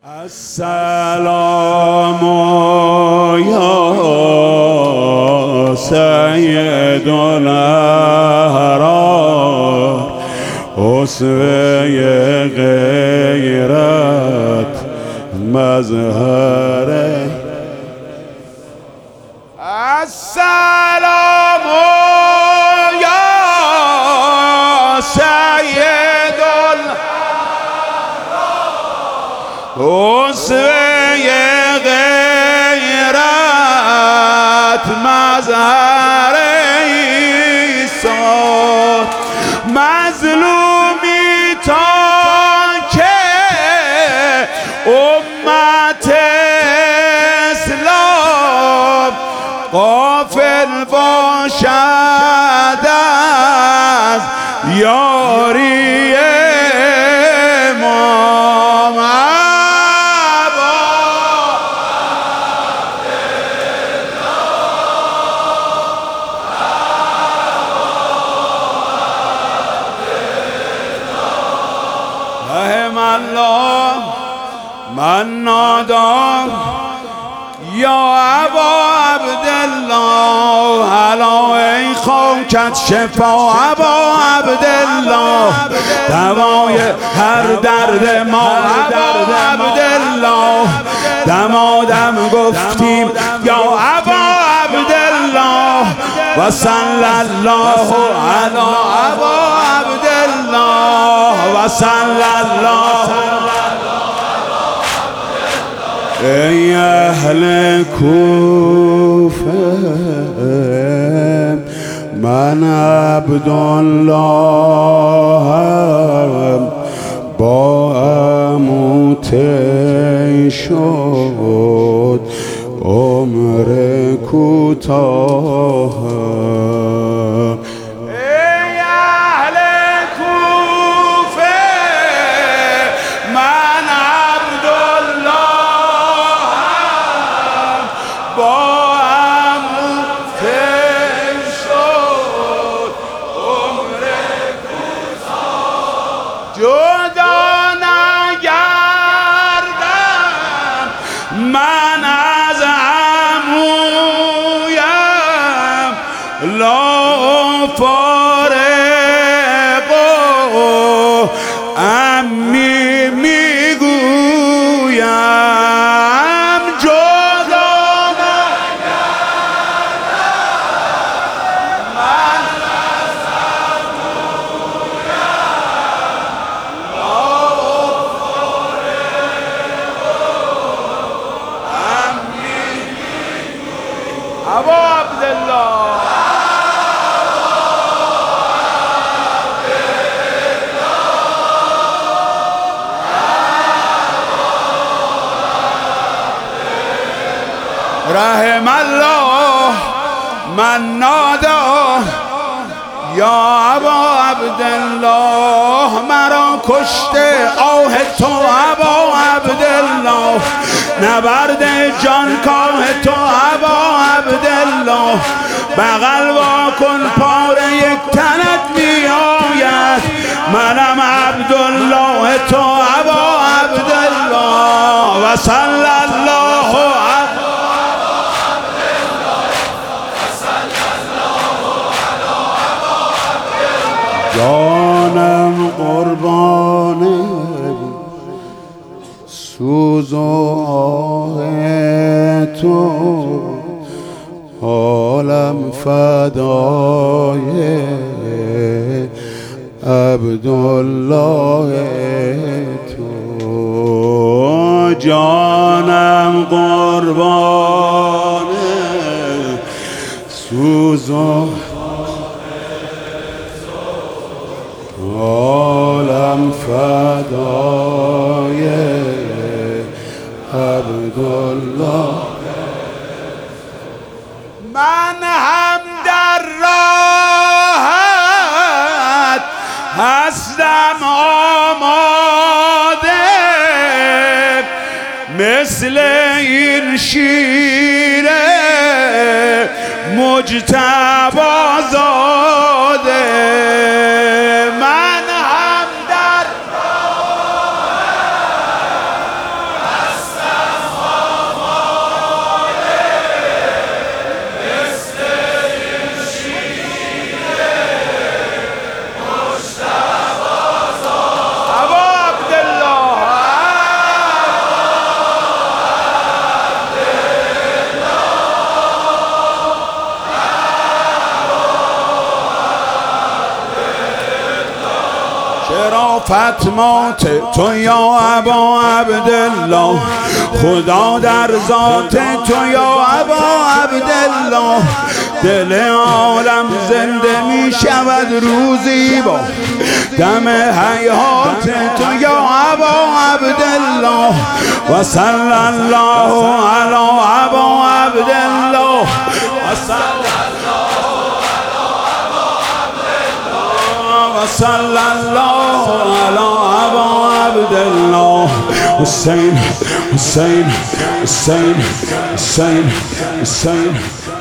السلام یا سید الاحرار، اسوه غیرت مظهر. السلام یا سید الاحرار، اسوه غیرت مظهر ایثار. مظلومی تا که امت اسلام غافل باشد از یاری امام. رحم الله من نادى یا ابا عبدالله، الا ای خاکت شفا ابا عبدالله، دوای هر درد ما ابا عبدالله. دمادم گفتیم یا ابا عبدالله، و صلی الله علی ابا عبدالله، و صلی الله. ای اهل کوفه من عبدالله، با عمو طی شد عمر کوتاه. ای اهل کوفه من با عمو طی شد عمر کوتاه. جدا نگردم من از عمویم، لا فارق عمی میگویم. جدا ابا عبدالله، رحم الله من نادى یا ابا عبدالله، مرا کشته آه تو ابا عبدالله، نبرد جان کاه تو ابا عبدالله. بغل وا کن پاره یک تنت میآید، منم عبدالله تو ابا عبدالله، و صلی الله علی جانم قربان سوز و آه تو، حالم فدای عبدالله تو. جانم قربان سوز و عالم فدای عبدالله. من هم در راحت هستم آماده، مثل این شیر مجتبی زاده. من هم در راحت فتمات تو یا ابا عبدالله، خدا در ذات تو یا ابا عبدالله. دل عالم زنده می شود روزی با دم حیات تو یا ابا عبدالله. و صلی الله علی ابا عبدالله، و صلی صلی الله علی ابا عبدالله. حسین حسین حسین حسین حسین